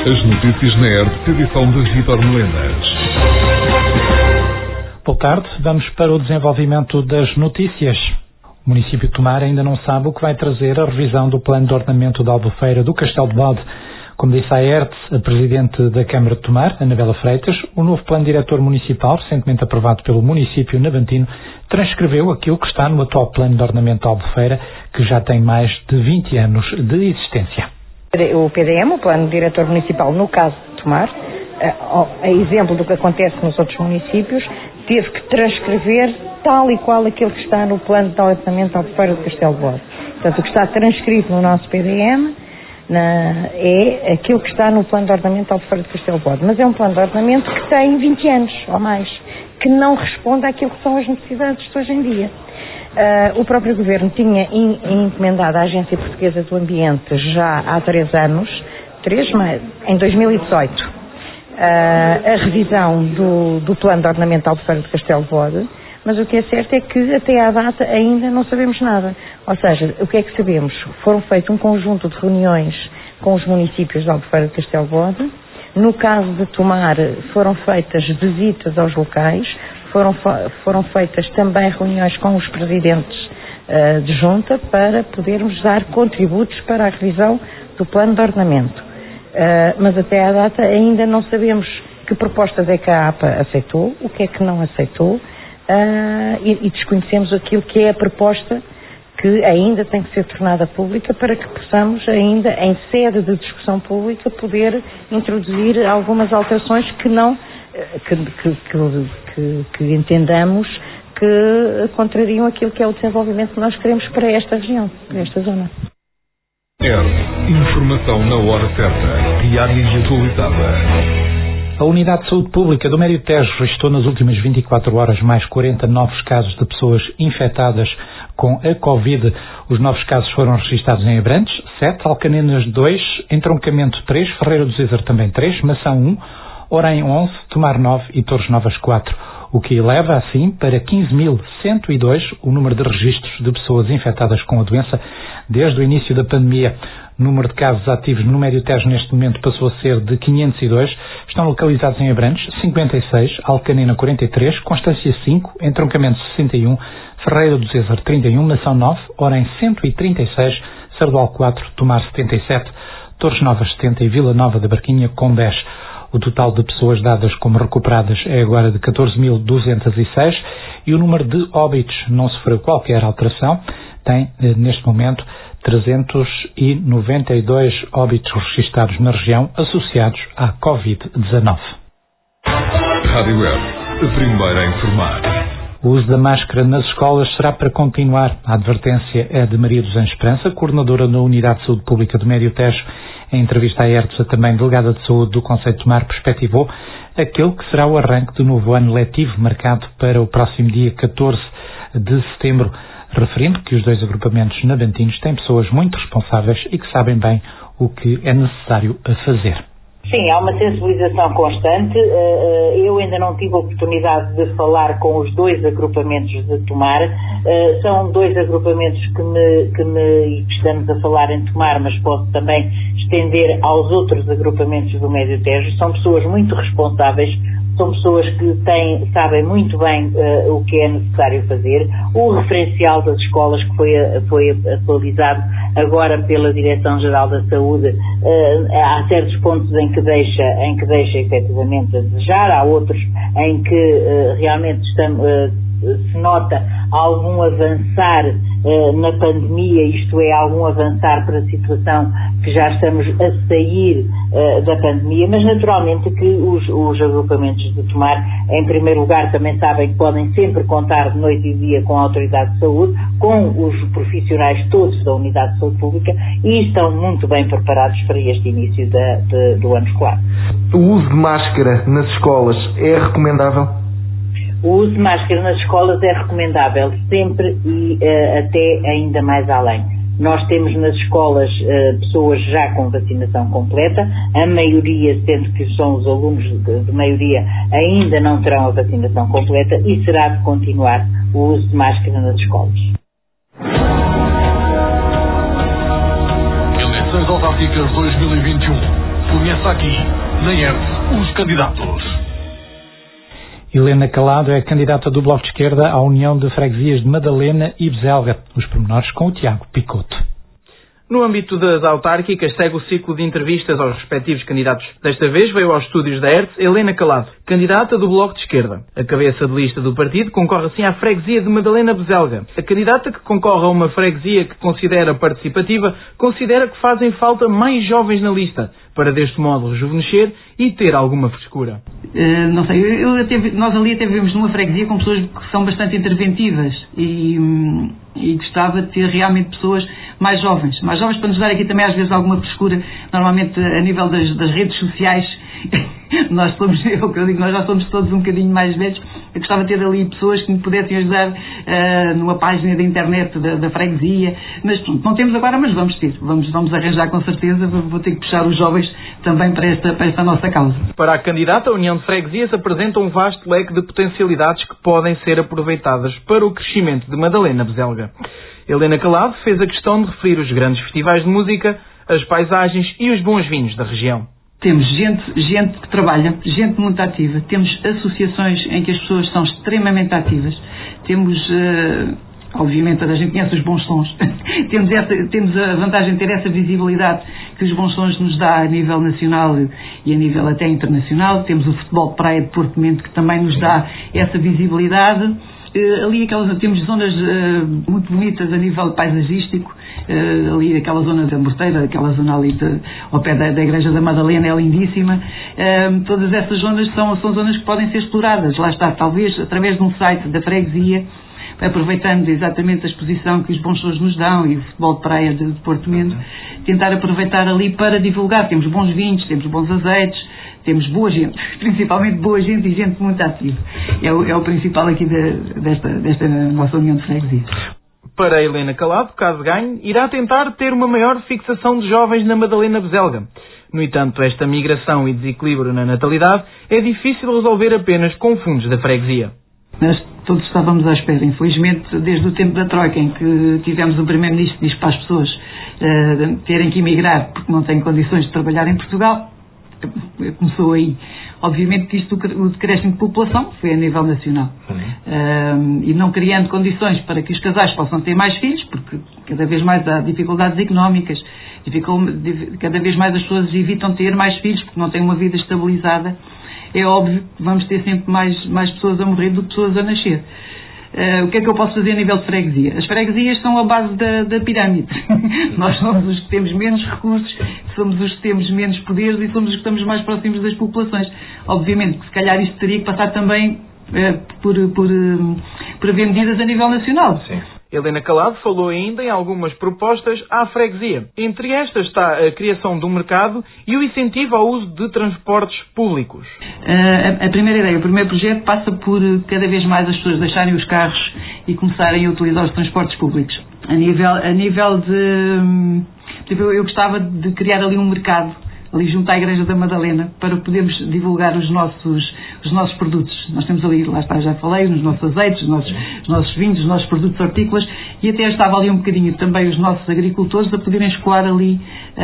As notícias na ERP, edição de Vítor Melenas. Boa tarde, vamos para o desenvolvimento das notícias. O município de Tomar ainda não sabe o que vai trazer a revisão do plano de ordenamento da Albufeira do Castelo de Bode. Como disse à ERT, a presidente da Câmara de Tomar, Anabela Freitas, o novo plano diretor municipal, recentemente aprovado pelo município navantino, transcreveu aquilo que está no atual plano de ordenamento da Albufeira, que já tem mais de 20 anos de existência. O PDM, o Plano Diretor Municipal, no caso de Tomar, a exemplo do que acontece nos outros municípios, teve que transcrever tal e qual aquilo que está no Plano de Ordenamento da Albufeira do Castelo de Bode. Portanto, o que está transcrito no nosso PDM é aquilo que está no Plano de Ordenamento da Albufeira do Castelo de Bode. Mas é um plano de ordenamento que tem 20 anos ou mais, que não responde àquilo que são as necessidades de hoje em dia. O próprio Governo tinha encomendado à Agência Portuguesa do Ambiente já há 3 anos, em 2018, a revisão do Plano de Ordenamento da Albufeira do Castelo de Bode, mas o que é certo é que até à data ainda não sabemos nada. Ou seja, o que é que sabemos? Foram feitos um conjunto de reuniões com os municípios da Albufeira do Castelo de Bode. No caso de Tomar, foram feitas visitas aos locais, foram feitas também reuniões com os presidentes de junta para podermos dar contributos para a revisão do plano de ordenamento. Mas até à data ainda não sabemos que propostas é que a APA aceitou, o que é que não aceitou, e desconhecemos aquilo que é a proposta que ainda tem que ser tornada pública para que possamos ainda, em sede de discussão pública, poder introduzir algumas alterações que entendamos que contrariam aquilo que é o desenvolvimento que nós queremos para esta região, para esta zona. Informação na hora certa, diária e atualizada. A Unidade de Saúde Pública do Médio Tejo registrou nas últimas 24 horas mais 40 novos casos de pessoas infectadas com a Covid. Os novos casos foram registados em Abrantes, 7, Alcanenas 2, Entroncamento 3, Ferreira do Zezer também 3, Mação 1, Orem 11, Tomar 9 e Torres Novas 4, o que eleva assim para 15.102 o número de registros de pessoas infectadas com a doença desde o início da pandemia. O número de casos ativos no Médio Tejo neste momento passou a ser de 502, estão localizados em Abrantes 56, Alcanena 43, Constância 5, Entroncamento 61, Ferreira do Zezer 31, Mação 9, Orem 136, Sardual 4, Tomar 77, Torres Novas 70 e Vila Nova da Barquinha com 10. O total de pessoas dadas como recuperadas é agora de 14.206 e o número de óbitos não sofreu qualquer alteração. Tem, neste momento, 392 óbitos registados na região associados à Covid-19. Rádio Web, a primeira a informar. O uso da máscara nas escolas será para continuar. A advertência é de Maria dos Anjos Esperança, coordenadora da Unidade de Saúde Pública do Médio Tejo. Em entrevista à ERTSA, também delegada de saúde do Concelho de Tomar, perspectivou aquele que será o arranque do novo ano letivo, marcado para o próximo dia 14 de setembro, referindo que os 2 agrupamentos navantinos têm pessoas muito responsáveis e que sabem bem o que é necessário a fazer. Sim, há uma sensibilização constante. Eu ainda não tive a oportunidade de falar com os 2 agrupamentos de Tomar. São 2 agrupamentos que estamos a falar em Tomar, mas posso também estender aos outros agrupamentos do Médio Tejo. São pessoas muito responsáveis, são pessoas que sabem muito bem o que é necessário fazer. O referencial das escolas que foi atualizado agora pela Direção-Geral da Saúde, há certos pontos em que deixa efetivamente a desejar, há outros em que realmente se nota algum avançar na pandemia, isto é, algum avançar para a situação que já estamos a sair da pandemia, mas naturalmente que os agrupamentos de Tomar, em primeiro lugar, também sabem que podem sempre contar de noite e dia com a Autoridade de Saúde, com os profissionais todos da Unidade de Saúde Pública, e estão muito bem preparados para este início do ano escolar. O uso de máscara nas escolas é recomendável? O uso de máscara nas escolas é recomendável sempre e até ainda mais além. Nós temos nas escolas pessoas já com vacinação completa, a maioria, sendo que são os alunos de maioria, ainda não terão a vacinação completa e será de continuar o uso de máscara nas escolas. Eleições autárquicas 2021. Conheça aqui, na ERTE, os candidatos. Helena Calado é candidata do Bloco de Esquerda à União de Freguesias de Madalena e Bezelga. Os pormenores com o Tiago Picoto. No âmbito das autárquicas, segue o ciclo de entrevistas aos respectivos candidatos. Desta vez veio aos estúdios da ERTE Helena Calado, candidata do Bloco de Esquerda. A cabeça de lista do partido concorre assim à freguesia de Madalena Bezelga. A candidata, que concorre a uma freguesia que considera participativa, considera que fazem falta mais jovens na lista, para deste modo rejuvenescer e ter alguma frescura. Não sei, nós ali até vivemos numa freguesia com pessoas que são bastante interventivas e gostava de ter realmente pessoas mais jovens para nos dar aqui também às vezes alguma frescura. Normalmente a nível das redes sociais nós já somos todos um bocadinho mais velhos. Eu gostava de ter ali pessoas que me pudessem ajudar numa página da internet da freguesia, mas pronto, não temos agora, mas vamos ter, vamos arranjar com certeza. Vou ter que puxar os jovens também para esta nossa causa. Para a candidata, a União de Freguesias apresenta um vasto leque de potencialidades que podem ser aproveitadas para o crescimento de Madalena Bezelga. Helena Calado fez a questão de referir os grandes festivais de música, as paisagens e os bons vinhos da região. Temos gente que trabalha, gente muito ativa, temos associações em que as pessoas são extremamente ativas, temos, obviamente, a gente conhece os bons sons, temos a vantagem de ter essa visibilidade que os bons sons nos dá a nível nacional e a nível até internacional. Temos o futebol de praia de Porto Mento, que também nos dá essa visibilidade. Ali temos zonas muito bonitas a nível paisagístico, ali aquela zona da Morteira, aquela zona ali ao pé da Igreja da Madalena é lindíssima. Todas essas zonas são zonas que podem ser exploradas. Lá está, talvez através de um site da freguesia, aproveitando exatamente a exposição que os bons sons nos dão e o futebol de praia de Porto Mento, tentar aproveitar ali para divulgar. Temos bons vinhos, temos bons azeites, temos boa gente, principalmente boa gente e gente muito ativa. É o principal aqui desta nossa União de Freguesias. Para Helena Calado, caso ganhe, irá tentar ter uma maior fixação de jovens na Madalena Bezelga. No entanto, esta migração e desequilíbrio na natalidade é difícil resolver apenas com fundos da freguesia. Nós todos estávamos à espera, infelizmente, desde o tempo da Troika, em que tivemos o Primeiro-Ministro que diz para as pessoas terem que emigrar porque não têm condições de trabalhar em Portugal. Começou aí. Obviamente que o decréscimo de população foi a nível nacional. E não criando condições para que os casais possam ter mais filhos, porque cada vez mais há dificuldades económicas, cada vez mais as pessoas evitam ter mais filhos porque não têm uma vida estabilizada. É óbvio que vamos ter sempre mais pessoas a morrer do que pessoas a nascer. O que é que eu posso fazer a nível de freguesia? As freguesias são a base da pirâmide. Nós somos os que temos menos recursos, somos os que temos menos poderes e somos os que estamos mais próximos das populações. Obviamente que se calhar isto teria que passar também por haver medidas a nível nacional. Sim. Helena Calado falou ainda em algumas propostas à freguesia. Entre estas está a criação de um mercado e o incentivo ao uso de transportes públicos. A primeira ideia, o primeiro projeto passa por cada vez mais as pessoas deixarem os carros e começarem a utilizar os transportes públicos. A nível de... Eu gostava de criar ali um mercado, ali junto à Igreja da Madalena, para podermos divulgar os nossos produtos. Nós temos ali, lá está, já falei, os nossos azeites, os nossos vinhos, os nossos produtos hortícolas, e até estava ali um bocadinho também os nossos agricultores a poderem escoar ali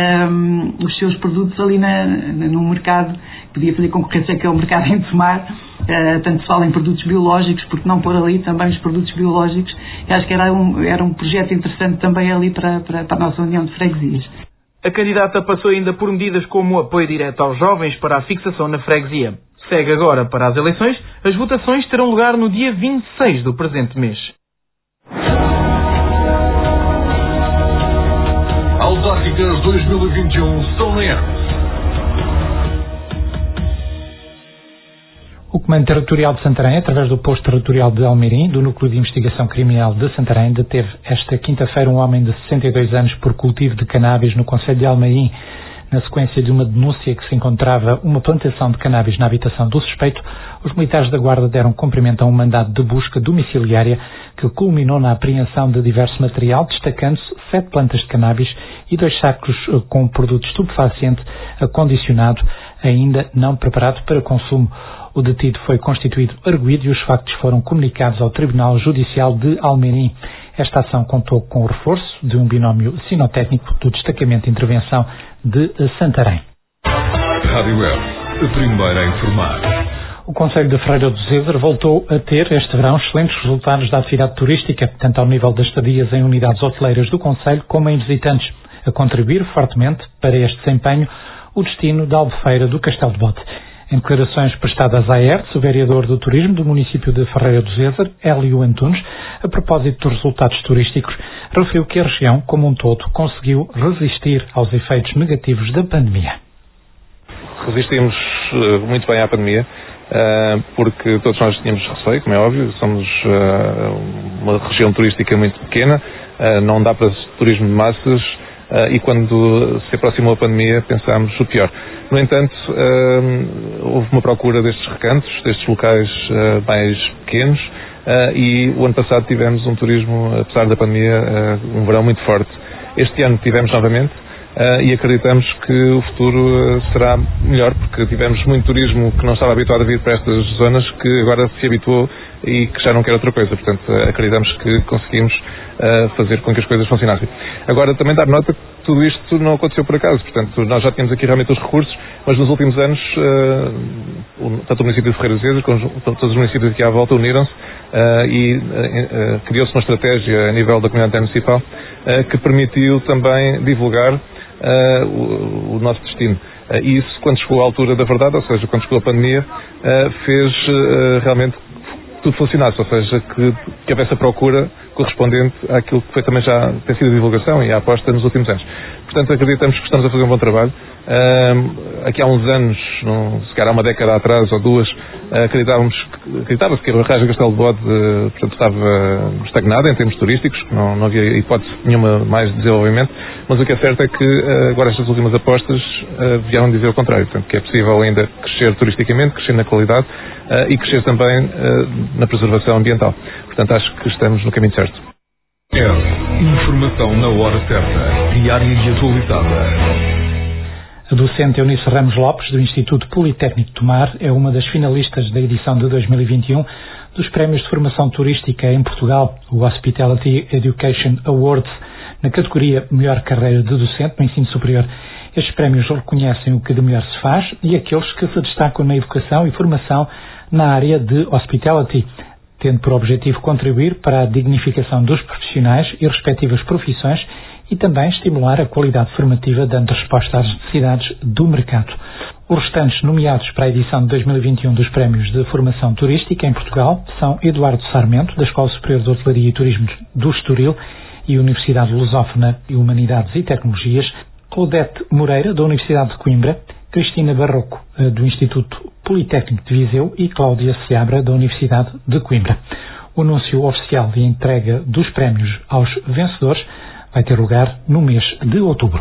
os seus produtos ali no mercado, podia fazer concorrência que é o mercado em Tomar. Tanto se fala em produtos biológicos, porque não pôr ali também os produtos biológicos. Eu acho que era um projeto interessante também ali para a nossa União de Freguesias. A candidata passou ainda por medidas como o apoio direto aos jovens para a fixação na freguesia. Segue agora para as eleições. As votações terão lugar no dia 26 do presente mês. Autárquicas 2021 são na ERTE. O Comando Territorial de Santarém, através do Posto Territorial de Almeirim, do Núcleo de Investigação Criminal de Santarém, deteve esta quinta-feira um homem de 62 anos por cultivo de cannabis no concelho de Almeirim. Na sequência de uma denúncia que se encontrava uma plantação de cannabis na habitação do suspeito, os militares da Guarda deram cumprimento a um mandado de busca domiciliária que culminou na apreensão de diverso material, destacando-se 7 plantas de cannabis e 2 sacos com produto estupefaciente acondicionado, ainda não preparado para consumo. O detido foi constituído arguido e os factos foram comunicados ao Tribunal Judicial de Almeirim. Esta ação contou com o reforço de um binómio sinotécnico do Destacamento de Intervenção de Santarém. Rádio Web, a primeira a informar. O Concelho de Ferreira do Zezer voltou a ter este verão excelentes resultados da atividade turística, tanto ao nível das estadias em unidades hoteleiras do Concelho como em visitantes, a contribuir fortemente para este desempenho o destino da Albufeira do Castelo de Bote. Em declarações prestadas à ERTS, o vereador do Turismo do município de Ferreira do Zezer, Hélio Antunes, a propósito dos resultados turísticos, referiu que a região, como um todo, conseguiu resistir aos efeitos negativos da pandemia. Resistimos muito bem à pandemia, porque todos nós tínhamos receio, como é óbvio, somos uma região turística muito pequena, não dá para turismo de massas, e quando se aproximou a pandemia pensámos o pior. No entanto, houve uma procura destes recantos, destes locais mais pequenos, e o ano passado tivemos um turismo, apesar da pandemia, um verão muito forte. Este ano tivemos novamente, e acreditamos que o futuro será melhor, porque tivemos muito turismo que não estava habituado a vir para estas zonas, que agora se habituou e que já não quer outra coisa. Portanto, acreditamos que conseguimos fazer com que as coisas funcionassem. Agora, também dar nota que tudo isto não aconteceu por acaso. Portanto, nós já tínhamos aqui realmente os recursos, mas nos últimos anos, tanto o município de Ferreira do Zezer, como todos os municípios aqui à volta, uniram-se e criou-se uma estratégia a nível da comunidade municipal que permitiu também divulgar o nosso destino. E isso, quando chegou à altura da verdade, ou seja, quando chegou a pandemia, fez realmente tudo funcionasse, ou seja, que houvesse a procura correspondente àquilo que foi também já tem sido a divulgação e a aposta nos últimos anos. Portanto, acreditamos que estamos a fazer um bom trabalho. Aqui há uns anos, se calhar há uma década atrás ou duas, acreditava-se que a Barragem de Castelo de Bode portanto, estava estagnada em termos turísticos, não havia hipótese nenhuma mais de desenvolvimento, mas o que é certo é que agora estas últimas apostas vieram dizer o contrário, portanto, que é possível ainda crescer turisticamente, crescer na qualidade e crescer também na preservação ambiental. Portanto, acho que estamos no caminho certo. Informação na hora certa, diária e atualizada. A docente Eunice Ramos Lopes, do Instituto Politécnico de Tomar, é uma das finalistas da edição de 2021 dos Prémios de Formação Turística em Portugal, o Hospitality Education Awards, na categoria Melhor Carreira de Docente no Ensino Superior. Estes prémios reconhecem o que de melhor se faz e aqueles que se destacam na educação e formação na área de Hospitality, tendo por objetivo contribuir para a dignificação dos profissionais e respectivas profissões e também estimular a qualidade formativa, dando resposta às necessidades do mercado. Os restantes nomeados para a edição de 2021 dos Prémios de Formação Turística em Portugal são Eduardo Sarmento, da Escola Superior de Hotelaria e Turismo do Estoril e Universidade Lusófona de Humanidades e Tecnologias, Claudete Moreira, da Universidade de Coimbra, Cristina Barroco, do Instituto Politécnico de Viseu e Cláudia Seabra, da Universidade de Coimbra. O anúncio oficial de entrega dos prémios aos vencedores vai ter lugar no mês de outubro.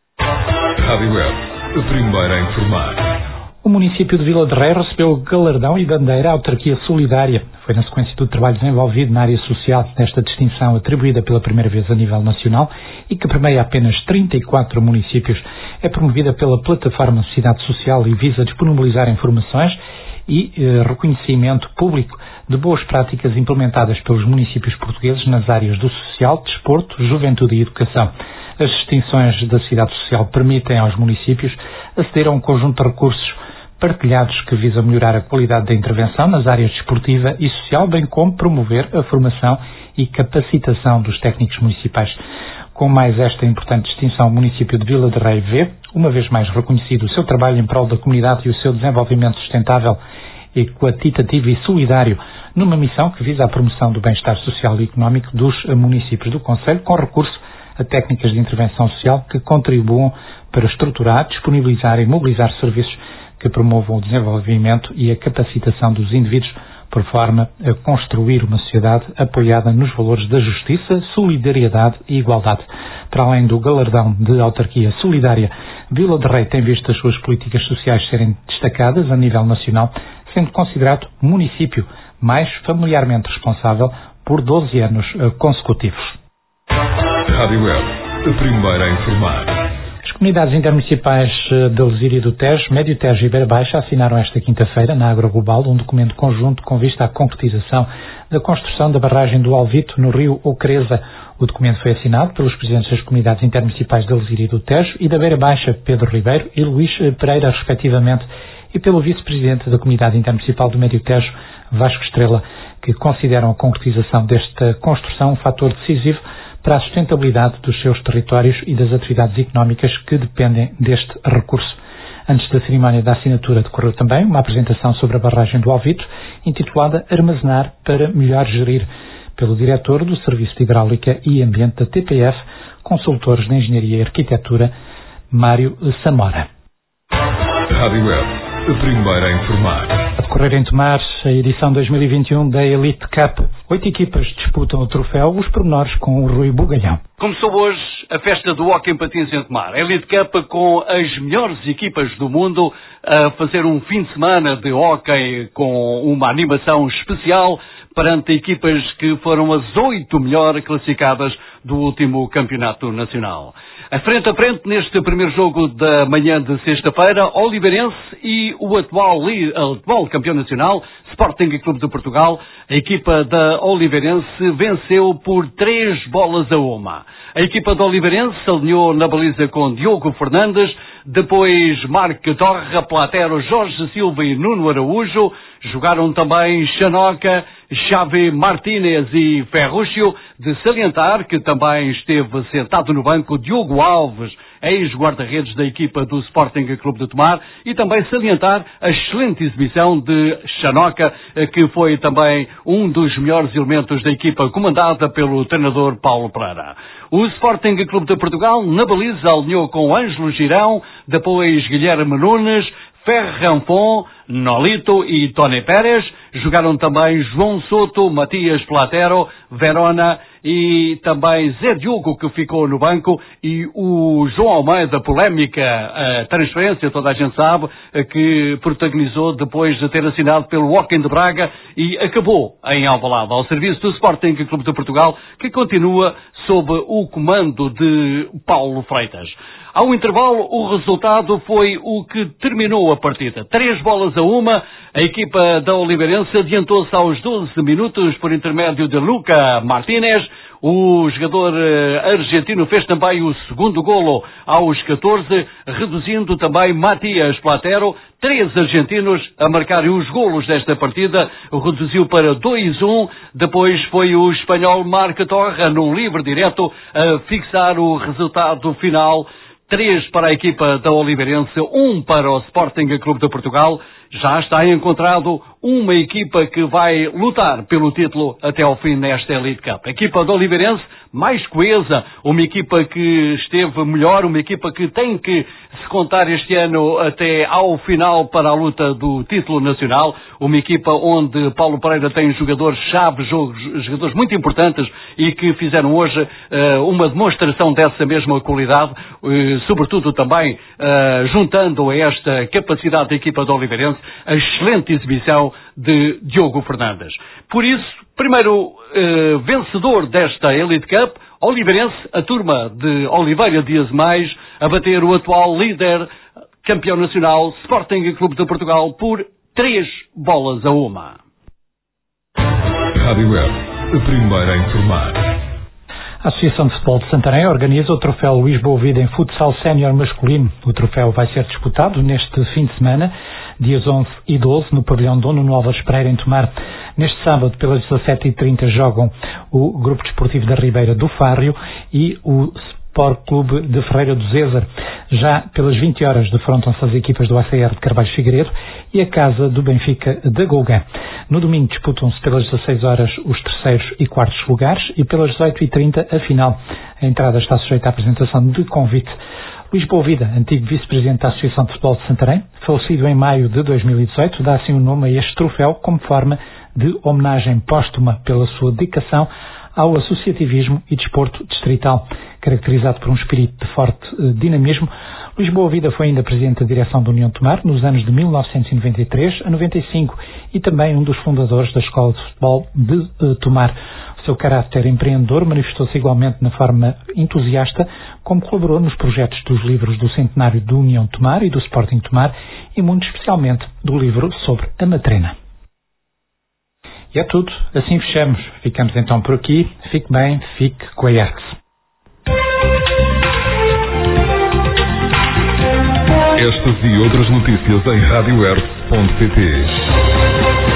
Rádio Web, a primeira a informar. O município de Vila de Rei recebeu galardão e bandeira à autarquia solidária. Foi na sequência do trabalho desenvolvido na área social nesta distinção atribuída pela primeira vez a nível nacional e que permeia apenas 34 municípios. É promovida pela plataforma Cidade Social e visa disponibilizar informações e reconhecimento público de boas práticas implementadas pelos municípios portugueses nas áreas do social, desporto, juventude e educação. As distinções da Cidade Social permitem aos municípios aceder a um conjunto de recursos partilhados que visam melhorar a qualidade da intervenção nas áreas desportiva e social, bem como promover a formação e capacitação dos técnicos municipais. Com mais esta importante distinção, o município de Vila de Rei vê, uma vez mais reconhecido o seu trabalho em prol da comunidade e o seu desenvolvimento sustentável, equitativo e solidário, numa missão que visa a promoção do bem-estar social e económico dos municípios do concelho, com recurso a técnicas de intervenção social que contribuam para estruturar, disponibilizar e mobilizar serviços que promovam o desenvolvimento e a capacitação dos indivíduos por forma a construir uma sociedade apoiada nos valores da justiça, solidariedade e igualdade. Para além do galardão de autarquia solidária, Vila de Rei tem visto as suas políticas sociais serem destacadas a nível nacional, sendo considerado o município mais familiarmente responsável por 12 anos consecutivos. Rádio Web, a primeira a informar. As comunidades intermunicipais de Alzira do Tejo, Médio Tejo e Beira Baixa assinaram esta quinta-feira, na Agroglobal, um documento conjunto com vista à concretização da construção da barragem do Alvito, no rio Ocreza. O documento foi assinado pelos presidentes das comunidades intermunicipais de Alzira e do Tejo e da Beira Baixa, Pedro Ribeiro e Luís Pereira, respectivamente, e pelo vice-presidente da comunidade intermunicipal do Médio Tejo, Vasco Estrela, que consideram a concretização desta construção um fator decisivo para a sustentabilidade dos seus territórios e das atividades económicas que dependem deste recurso. Antes da cerimónia da assinatura decorreu também uma apresentação sobre a barragem do Alvito, intitulada Armazenar para melhor gerir, pelo diretor do Serviço de Hidráulica e Ambiente da TPF, consultores de Engenharia e Arquitetura, Mário Samora. Rádio Web, a primeira a informar. A decorrer em Tomar, a edição 2021 da Elite Cup. 8 equipas disputam o troféu, os pormenores com o Rui Bugalhão. Começou hoje a festa do hóquei em patins em Tomar. A Elite Cup com as melhores equipas do mundo a fazer um fim de semana de hóquei com uma animação especial perante equipas que foram as 8 melhor classificadas do último campeonato nacional. A frente neste primeiro jogo da manhã de sexta-feira, Oliveirense e o atual campeão nacional, Sporting Clube de Portugal. A equipa da Oliveirense venceu por 3-1. A equipa da Oliveirense alinhou na baliza com Diogo Fernandes, depois Marco Torra, Platero, Jorge Silva e Nuno Araújo. Jogaram também Xanoca, Xavi Martínez e Ferrúcio. De salientar que também esteve sentado no banco Diogo Alves, ex-guarda-redes da equipa do Sporting Clube de Tomar, e também salientar a excelente exibição de Xanoca, que foi também um dos melhores elementos da equipa comandada pelo treinador Paulo Pereira. O Sporting Clube de Portugal na baliza alinhou com Ângelo Girão, depois Guilherme Nunes, Ferranfon, Nolito e Tony Pérez. Jogaram também João Soto, Matias Platero, Verona e também Zé Diogo, que ficou no banco, e o João Almeida, polémica a transferência, toda a gente sabe, que protagonizou depois de ter assinado pelo Hóquei de Braga e acabou em Alvalade, ao serviço do Sporting Clube de Portugal, que continua sob o comando de Paulo Freitas. Ao intervalo, o resultado foi o que terminou a partida. 3-1, a equipa da Oliveirense adiantou-se aos 12 minutos por intermédio de Luca Martínez. O jogador argentino fez também o segundo golo aos 14, reduzindo também Matias Platero. 3 argentinos a marcarem os golos desta partida, reduziu para 2-1. Depois foi o espanhol Marco Torra, num livre direto, a fixar o resultado final. 3 para a equipa da Oliveirense, 1 para o Sporting Clube de Portugal. Já está encontrado uma equipa que vai lutar pelo título até ao fim nesta Elite Cup. A equipa da Oliveirense mais coesa, uma equipa que esteve melhor, uma equipa que tem que se contar este ano até ao final para a luta do título nacional, uma equipa onde Paulo Pereira tem jogadores-chave, jogadores muito importantes e que fizeram hoje uma demonstração dessa mesma qualidade, sobretudo também juntando a esta capacidade da equipa da Oliveirense a excelente exibição de Diogo Fernandes. Por isso, primeiro vencedor desta Elite Cup, Oliveirense, a turma de Oliveira Dias Mais, a bater o atual líder campeão nacional Sporting Clube de Portugal por 3-1. Rádio Web, a primeira a informar. A Associação de Futebol de Santarém organiza o troféu Luís Boavida em futsal sénior masculino. O troféu vai ser disputado neste fim de semana, dias 11 e 12, no pavilhão Dom Nuno Álvares Pereira, em Tomar. Neste sábado, pelas 17h30, jogam o Grupo Desportivo da Ribeira do Fárrio e o Sport Clube de Ferreira do Zézer. Já pelas 20 horas defrontam-se as equipas do ACR de Carvalho Figueiredo e a Casa do Benfica da Golgã. No domingo disputam-se pelas 16 horas os terceiros e quartos lugares e pelas 18h30 a final. A entrada está sujeita à apresentação de convite. Luís Boavida, antigo vice-presidente da Associação de Futebol de Santarém, falecido em maio de 2018, dá assim o nome a este troféu como forma de homenagem póstuma pela sua dedicação ao associativismo e desporto distrital. Caracterizado por um espírito de forte dinamismo, Luís Boavida foi ainda presidente da direção da União de Tomar nos anos de 1993 a 95 e também um dos fundadores da Escola de Futebol de Tomar. O seu caráter empreendedor manifestou-se igualmente na forma entusiasta, como colaborou nos projetos dos livros do Centenário da União de Tomar e do Sporting Tomar e muito especialmente do livro sobre a Matrena. E é tudo. Assim fechamos. Ficamos então por aqui. Fique bem, fique com a ERTS. Estas e outras notícias em radioertz.pt.